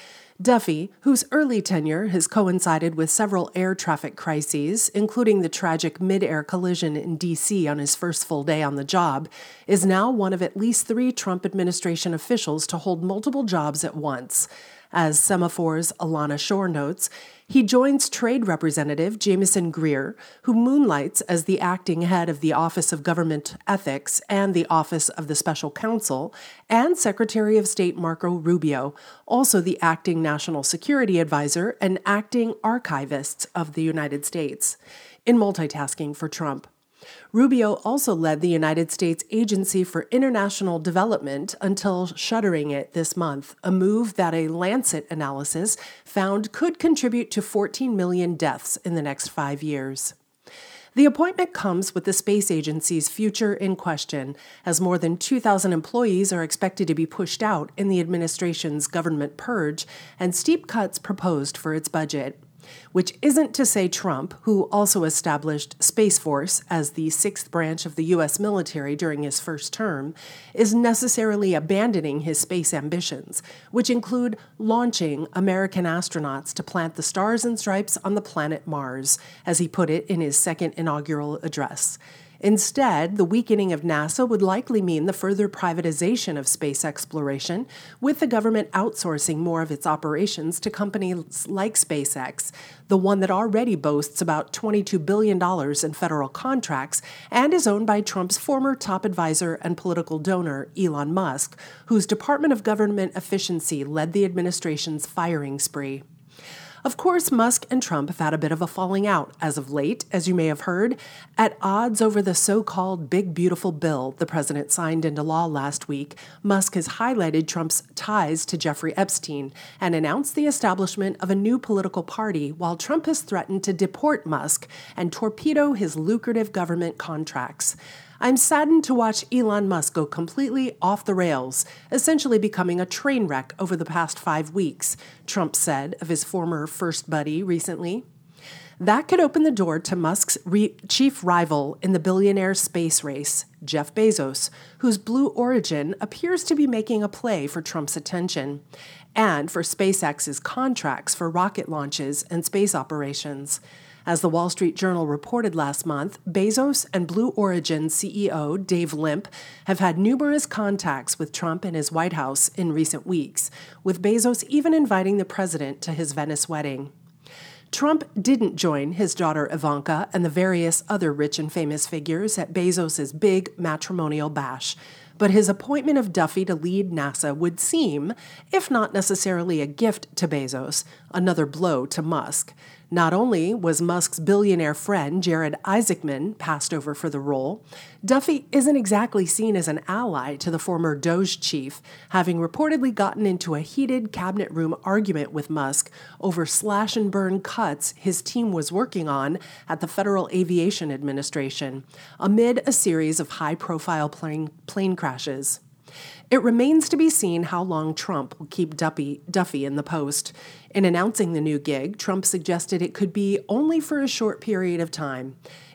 Duffy, whose early tenure has coincided with several air traffic crises, including the tragic mid-air collision in D.C. on his first full day on the job, is now one of at least 3 Trump administration officials to hold multiple jobs at once. As Semaphore's Alana Shore notes, he joins Trade Representative Jameson Greer, who moonlights as the acting head of the Office of Government Ethics and the Office of the Special Counsel, and Secretary of State Marco Rubio, also the acting National Security Advisor and acting archivist of the United States, in multitasking for Trump. Rubio also led the United States Agency for International Development until shuttering it this month, a move that a Lancet analysis found could contribute to 14 million deaths in the next 5 years. The appointment comes with the space agency's future in question, as more than 2,000 employees are expected to be pushed out in the administration's government purge and steep cuts proposed for its budget. Which isn't to say Trump, who also established Space Force as the 6th branch of the U.S. military during his first term, is necessarily abandoning his space ambitions, which include launching American astronauts to plant the stars and stripes on the planet Mars, as he put it in his second inaugural address. Instead, the weakening of NASA would likely mean the further privatization of space exploration, with the government outsourcing more of its operations to companies like SpaceX, the one that already boasts about $22 billion in federal contracts and is owned by Trump's former top advisor and political donor, Elon Musk, whose Department of Government Efficiency led the administration's firing spree. Of course, Musk and Trump have had a bit of a falling out as of late, as you may have heard, at odds over the so-called Big Beautiful Bill the president signed into law last week. Musk has highlighted Trump's ties to Jeffrey Epstein and announced the establishment of a new political party, while Trump has threatened to deport Musk and torpedo his lucrative government contracts. I'm saddened to watch Elon Musk go completely off the rails, essentially becoming a train wreck over the past 5 weeks, Trump said of his former first buddy recently. That could open the door to Musk's chief rival in the billionaire space race, Jeff Bezos, whose Blue Origin appears to be making a play for Trump's attention, and for SpaceX's contracts for rocket launches and space operations. As the Wall Street Journal reported last month, Bezos and Blue Origin CEO Dave Limp have had numerous contacts with Trump and his White House in recent weeks, with Bezos even inviting the president to his Venice wedding. Trump didn't join his daughter Ivanka and the various other rich and famous figures at Bezos' big matrimonial bash, but his appointment of Duffy to lead NASA would seem, if not necessarily a gift to Bezos, another blow to Musk. Not only was Musk's billionaire friend, Jared Isaacman, passed over for the role, Duffy isn't exactly seen as an ally to the former DOJ chief, having reportedly gotten into a heated cabinet room argument with Musk over slash-and-burn cuts his team was working on at the Federal Aviation Administration, amid a series of high-profile plane crashes. It remains to be seen how long Trump will keep Duffy in the post. In announcing the new gig, Trump suggested it could be only for a short period of time.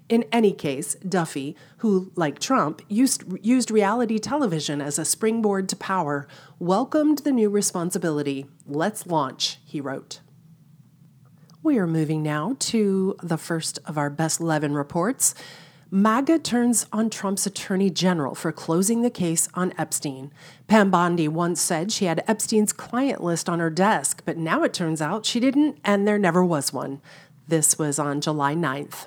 In any case, Duffy, who, like Trump, used reality television as a springboard to power, welcomed the new responsibility. "Let's launch," he wrote. We are moving now to the first of our Best 11 reports. MAGA turns on Trump's attorney general for closing the case on Epstein. Pam Bondi once said she had Epstein's client list on her desk, but now it turns out she didn't, and there never was one. This was on July 9th.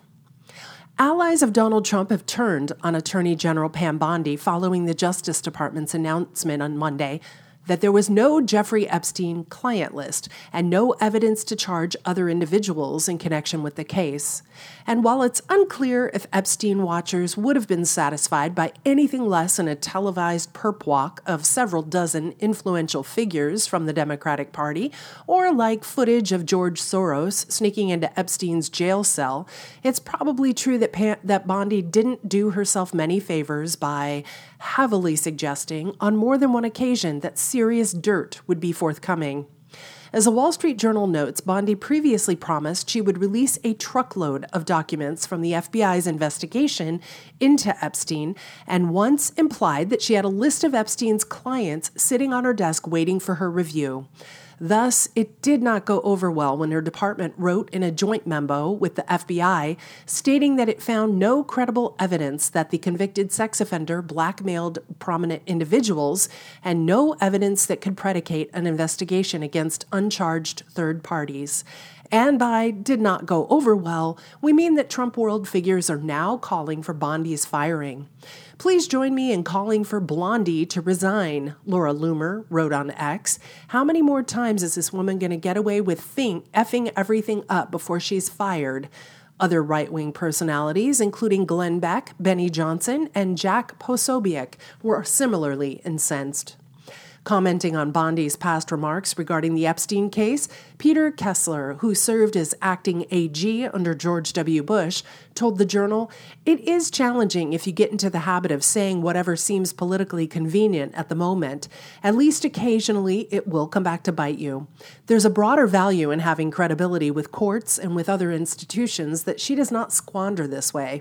Allies of Donald Trump have turned on Attorney General Pam Bondi following the Justice Department's announcement on Monday that there was no Jeffrey Epstein client list and no evidence to charge other individuals in connection with the case. And while it's unclear if Epstein watchers would have been satisfied by anything less than a televised perp walk of several dozen influential figures from the Democratic Party, or like footage of George Soros sneaking into Epstein's jail cell, it's probably true that Bondi didn't do herself many favors by heavily suggesting on more than one occasion that serious dirt would be forthcoming. As the Wall Street Journal notes, Bondi previously promised she would release a truckload of documents from the FBI's investigation into Epstein, and once implied that she had a list of Epstein's clients sitting on her desk waiting for her review. Thus, it did not go over well when her department wrote in a joint memo with the FBI stating that it found no credible evidence that the convicted sex offender blackmailed prominent individuals and no evidence that could predicate an investigation against uncharged third parties. And by did not go over well, we mean that Trump world figures are now calling for Bondi's firing. "Please join me in calling for Blondie to resign," Laura Loomer wrote on X. "How many more times is this woman going to get away with effing everything up before she's fired?" Other right-wing personalities, including Glenn Beck, Benny Johnson, and Jack Posobiec, were similarly incensed. Commenting on Bondi's past remarks regarding the Epstein case, Peter Kessler, who served as acting AG under George W. Bush, told the Journal, "It is challenging if you get into the habit of saying whatever seems politically convenient at the moment. At least occasionally, it will come back to bite you. There's a broader value in having credibility with courts and with other institutions that she does not squander this way."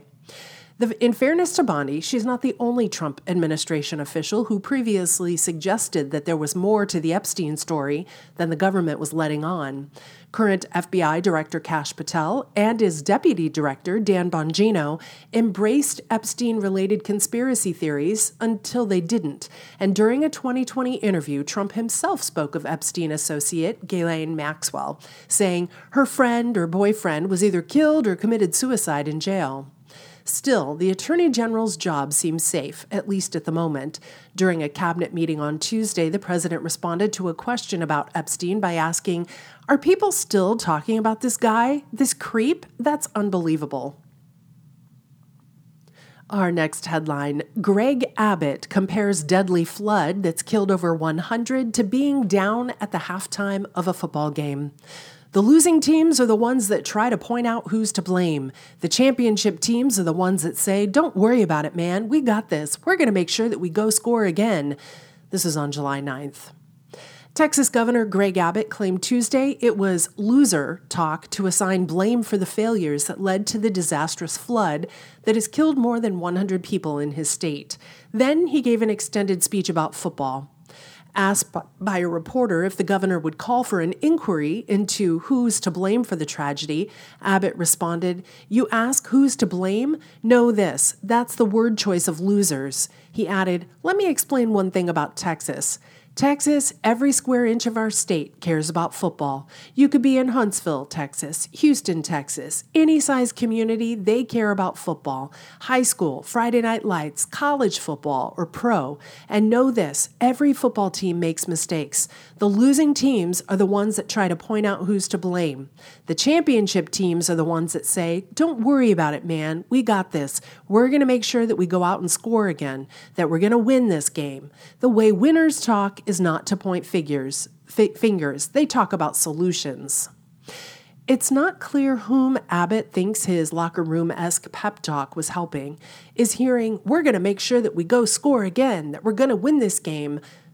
In fairness to Bondi, she's not the only Trump administration official who previously suggested that there was more to the Epstein story than the government was letting on. Current FBI Director Kash Patel and his Deputy Director, Dan Bongino, embraced Epstein-related conspiracy theories until they didn't. And during a 2020 interview, Trump himself spoke of Epstein associate Ghislaine Maxwell, saying her friend or boyfriend was either killed or committed suicide in jail. Still, the Attorney General's job seems safe, at least at the moment. During a cabinet meeting on Tuesday, the president responded to a question about Epstein by asking, "Are people still talking about this guy? This creep? That's unbelievable." Our next headline, Greg Abbott compares deadly flood that's killed over 100 to being down at the halftime of a football game. "The losing teams are the ones that try to point out who's to blame. The championship teams are the ones that say, 'Don't worry about it, man. We got this. We're going to make sure that we go score again.'" This is on July 9th. Texas Governor Greg Abbott claimed Tuesday it was loser talk to assign blame for the failures that led to the disastrous flood that has killed more than 100 people in his state. Then he gave an extended speech about football. Asked by a reporter if the governor would call for an inquiry into who's to blame for the tragedy, Abbott responded, "You ask who's to blame? Know this, that's the word choice of losers." He added, "Let me explain one thing about Texas. Texas, every square inch of our state cares about football. You could be in Huntsville, Texas, Houston, Texas, any size community, they care about football. High school, Friday night lights, college football, or pro. And know this, every football team makes mistakes. The losing teams are the ones that try to point out who's to blame. The championship teams are the ones that say, 'Don't worry about it, man. We got this. We're going to make sure that we go out and score again, that we're going to win this game.' The way winners talk is not to point fingers. They talk about solutions." It's not clear whom Abbott thinks his locker room-esque pep talk was helping. Is hearing, "We're going to make sure that we go score again, that we're going to win this game,"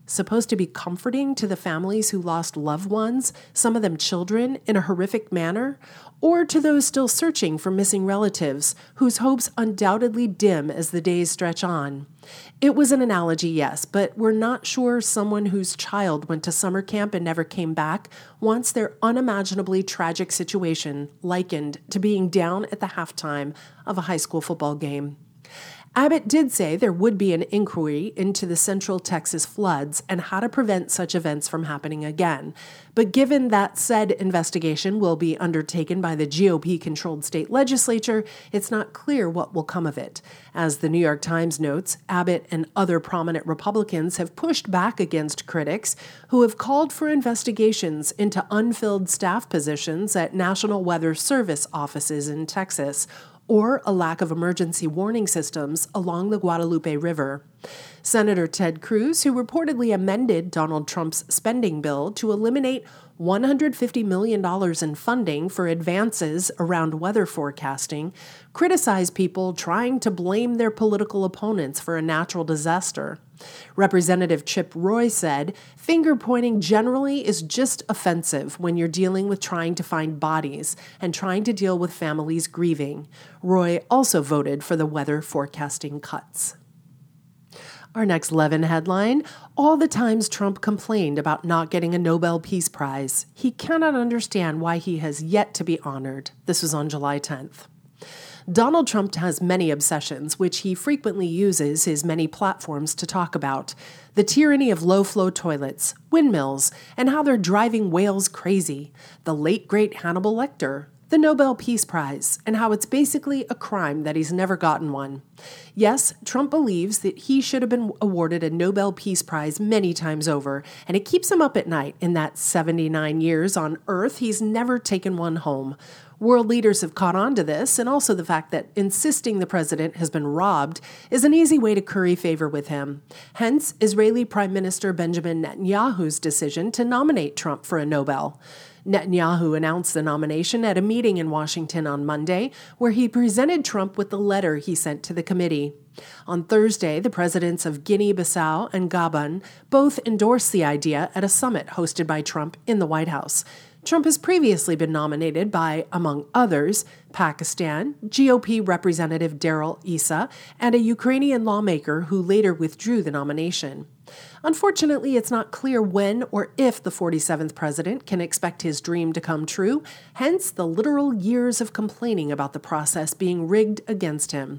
supposed to be comforting to the families who lost loved ones, some of them children, in a horrific manner, or to those still searching for missing relatives, whose hopes undoubtedly dim as the days stretch on? It was an analogy, yes, but we're not sure someone whose child went to summer camp and never came back wants their unimaginably tragic situation likened to being down at the halftime of a high school football game. Abbott did say there would be an inquiry into the Central Texas floods and how to prevent such events from happening again. But given that said investigation will be undertaken by the GOP-controlled state legislature, it's not clear what will come of it. As the New York Times notes, Abbott and other prominent Republicans have pushed back against critics who have called for investigations into unfilled staff positions at National Weather Service offices in Texas, or a lack of emergency warning systems along the Guadalupe River. Senator Ted Cruz, who reportedly amended Donald Trump's spending bill to eliminate $150 million in funding for advances around weather forecasting, criticized people trying to blame their political opponents for a natural disaster. Representative Chip Roy said, "Finger-pointing generally is just offensive when you're dealing with trying to find bodies and trying to deal with families grieving." Roy also voted for the weather forecasting cuts. Our next Levin headline, all the times Trump complained about not getting a Nobel Peace Prize. He cannot understand why he has yet to be honored. This was on July 10th. Donald Trump has many obsessions, which he frequently uses his many platforms to talk about. The tyranny of low-flow toilets, windmills, and how they're driving whales crazy. The late, great Hannibal Lecter. The Nobel Peace Prize, and how it's basically a crime that he's never gotten one. Yes, Trump believes that he should have been awarded a Nobel Peace Prize many times over, and it keeps him up at night. In that 79 years on Earth, he's never taken one home. World leaders have caught on to this, and also the fact that insisting the president has been robbed is an easy way to curry favor with him. Hence, Israeli Prime Minister Benjamin Netanyahu's decision to nominate Trump for a Nobel. Netanyahu announced the nomination at a meeting in Washington on Monday, where he presented Trump with the letter he sent to the committee. On Thursday, the presidents of Guinea-Bissau and Gabon both endorsed the idea at a summit hosted by Trump in the White House. Trump has previously been nominated by, among others, Pakistan, GOP Representative Darrell Issa, and a Ukrainian lawmaker who later withdrew the nomination. Unfortunately, it's not clear when or if the 47th president can expect his dream to come true, hence the literal years of complaining about the process being rigged against him.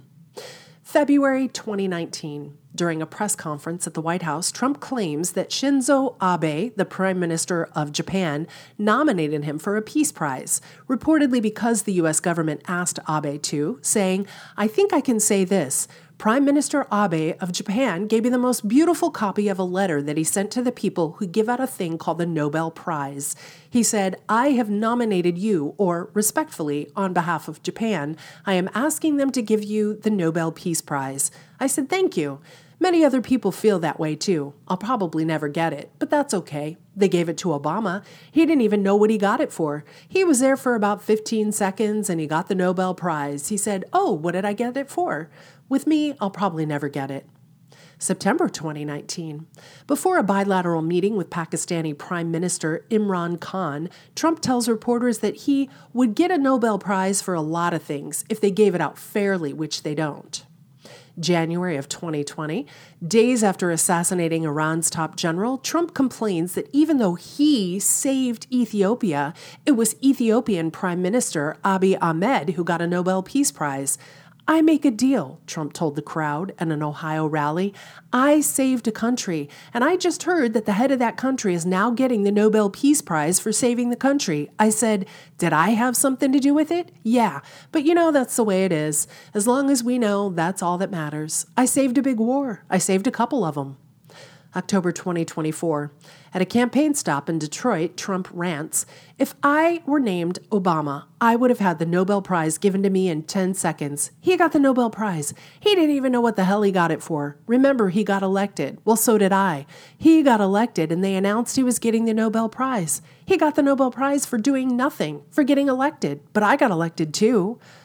February 2019. During a press conference at the White House, Trump claims that Shinzo Abe, the Prime Minister of Japan, nominated him for a peace prize, reportedly because the U.S. government asked Abe to, saying, "I think I can say this. Prime Minister Abe of Japan gave me the most beautiful copy of a letter that he sent to the people who give out a thing called the Nobel Prize. He said, 'I have nominated you, or respectfully, on behalf of Japan, I am asking them to give you the Nobel Peace Prize.' I said, 'Thank you.' Many other people feel that way too. I'll probably never get it, but that's okay. They gave it to Obama. He didn't even know what he got it for. He was there for about 15 seconds and he got the Nobel Prize. He said, 'Oh, what did I get it for?' With me, I'll probably never get it." September 2019. Before a bilateral meeting with Pakistani Prime Minister Imran Khan, Trump tells reporters that he would get a Nobel Prize for a lot of things if they gave it out fairly, which they don't. January of 2020, days after assassinating Iran's top general, Trump complains that even though he saved Ethiopia, it was Ethiopian Prime Minister Abiy Ahmed who got a Nobel Peace Prize. "I make a deal," Trump told the crowd at an Ohio rally. "I saved a country, and I just heard that the head of that country is now getting the Nobel Peace Prize for saving the country." I said, "Did I have something to do with it? Yeah, but that's the way it is. As long as we know, that's all that matters. I saved a big war. I saved a couple of them." October 2024. At a campaign stop in Detroit, Trump rants, "If I were named Obama, I would have had the Nobel Prize given to me in 10 seconds. He got the Nobel Prize. He didn't even know what the hell he got it for. Remember, he got elected. Well, so did I. He got elected and they announced he was getting the Nobel Prize. He got the Nobel Prize for doing nothing, for getting elected. But I got elected too."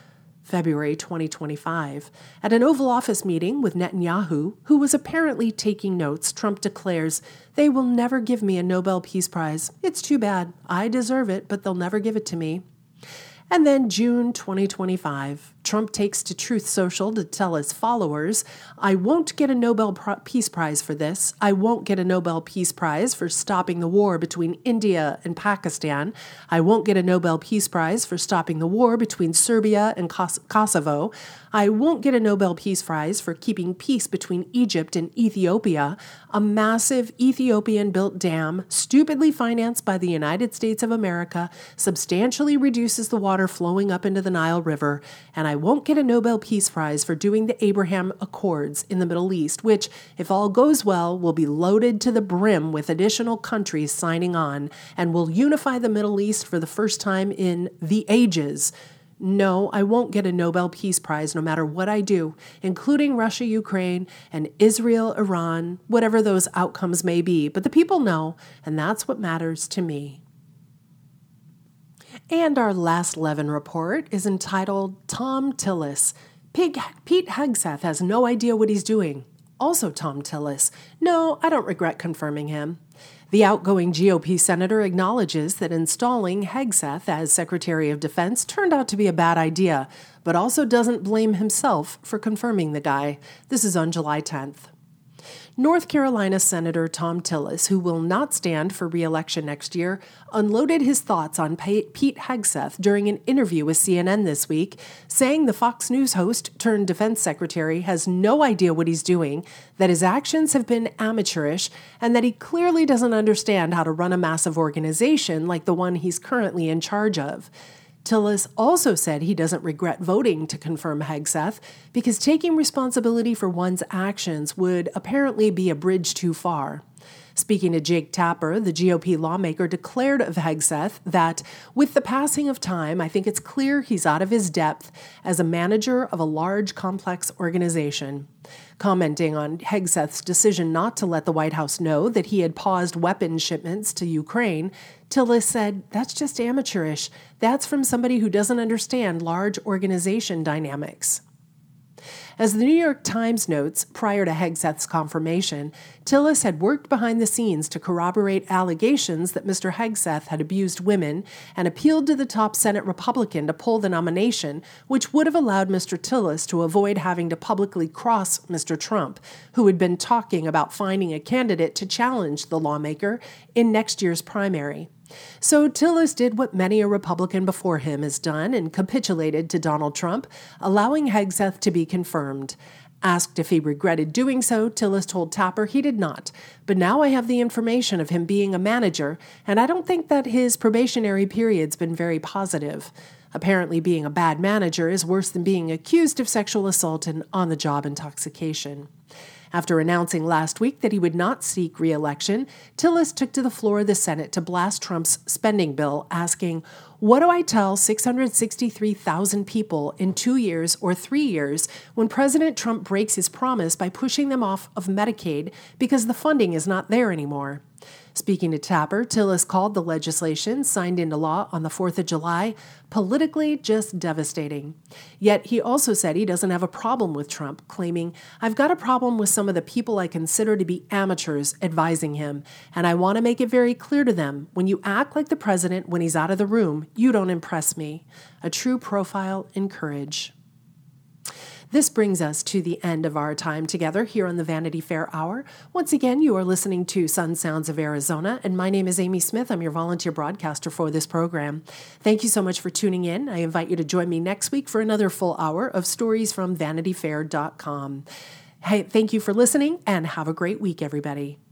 February 2025. At an Oval Office meeting with Netanyahu, who was apparently taking notes, Trump declares, "They will never give me a Nobel Peace Prize. It's too bad. I deserve it, but they'll never give it to me." And then June 2025, Trump takes to Truth Social to tell his followers, "I won't get a Nobel Peace Prize for this. I won't get a Nobel Peace Prize for stopping the war between India and Pakistan. I won't get a Nobel Peace Prize for stopping the war between Serbia and Kosovo. I won't get a Nobel Peace Prize for keeping peace between Egypt and Ethiopia. A massive Ethiopian-built dam, stupidly financed by the United States of America, substantially reduces the water flowing up into the Nile River, and I won't get a Nobel Peace Prize for doing the Abraham Accords in the Middle East, which, if all goes well, will be loaded to the brim with additional countries signing on and will unify the Middle East for the first time in the ages. No, I won't get a Nobel Peace Prize no matter what I do, including Russia, Ukraine, and Israel, Iran, whatever those outcomes may be. But the people know, and that's what matters to me." And our last Levin report is entitled Thom Tillis. Pete Hegseth has no idea what he's doing. Also Thom Tillis. No, I don't regret confirming him. The outgoing GOP senator acknowledges that installing Hegseth as Secretary of Defense turned out to be a bad idea, but also doesn't blame himself for confirming the guy. This is on July 10th. North Carolina Senator Thom Tillis, who will not stand for re-election next year, unloaded his thoughts on Pete Hegseth during an interview with CNN this week, saying the Fox News host turned defense secretary has no idea what he's doing, that his actions have been amateurish, and that he clearly doesn't understand how to run a massive organization like the one he's currently in charge of. Tillis also said he doesn't regret voting to confirm Hegseth because taking responsibility for one's actions would apparently be a bridge too far. Speaking to Jake Tapper, the GOP lawmaker declared of Hegseth that, with the passing of time, I think it's clear he's out of his depth as a manager of a large, complex organization. Commenting on Hegseth's decision not to let the White House know that he had paused weapons shipments to Ukraine, Tillis said, "That's just amateurish. That's from somebody who doesn't understand large organization dynamics." As the New York Times notes, prior to Hegseth's confirmation, Tillis had worked behind the scenes to corroborate allegations that Mr. Hegseth had abused women and appealed to the top Senate Republican to pull the nomination, which would have allowed Mr. Tillis to avoid having to publicly cross Mr. Trump, who had been talking about finding a candidate to challenge the lawmaker in next year's primary. So Tillis did what many a Republican before him has done and capitulated to Donald Trump, allowing Hegseth to be confirmed. Asked if he regretted doing so, Tillis told Tapper he did not. "But now I have the information of him being a manager, and I don't think that his probationary period's been very positive. Apparently being a bad manager is worse than being accused of sexual assault and on-the-job intoxication." After announcing last week that he would not seek re-election, Tillis took to the floor of the Senate to blast Trump's spending bill, asking, "What do I tell 663,000 people in 2 years or 3 years when President Trump breaks his promise by pushing them off of Medicaid because the funding is not there anymore?" Speaking to Tapper, Tillis called the legislation signed into law on the 4th of July politically just devastating. Yet he also said he doesn't have a problem with Trump, claiming, "I've got a problem with some of the people I consider to be amateurs advising him, and I want to make it very clear to them, when you act like the president when he's out of the room, you don't impress me." A true profile in courage. This brings us to the end of our time together here on the Vanity Fair Hour. Once again, you are listening to Sun Sounds of Arizona, and my name is Amy Smith. I'm your volunteer broadcaster for this program. Thank you so much for tuning in. I invite you to join me next week for another full hour of stories from VanityFair.com. Hey, thank you for listening, and have a great week, everybody.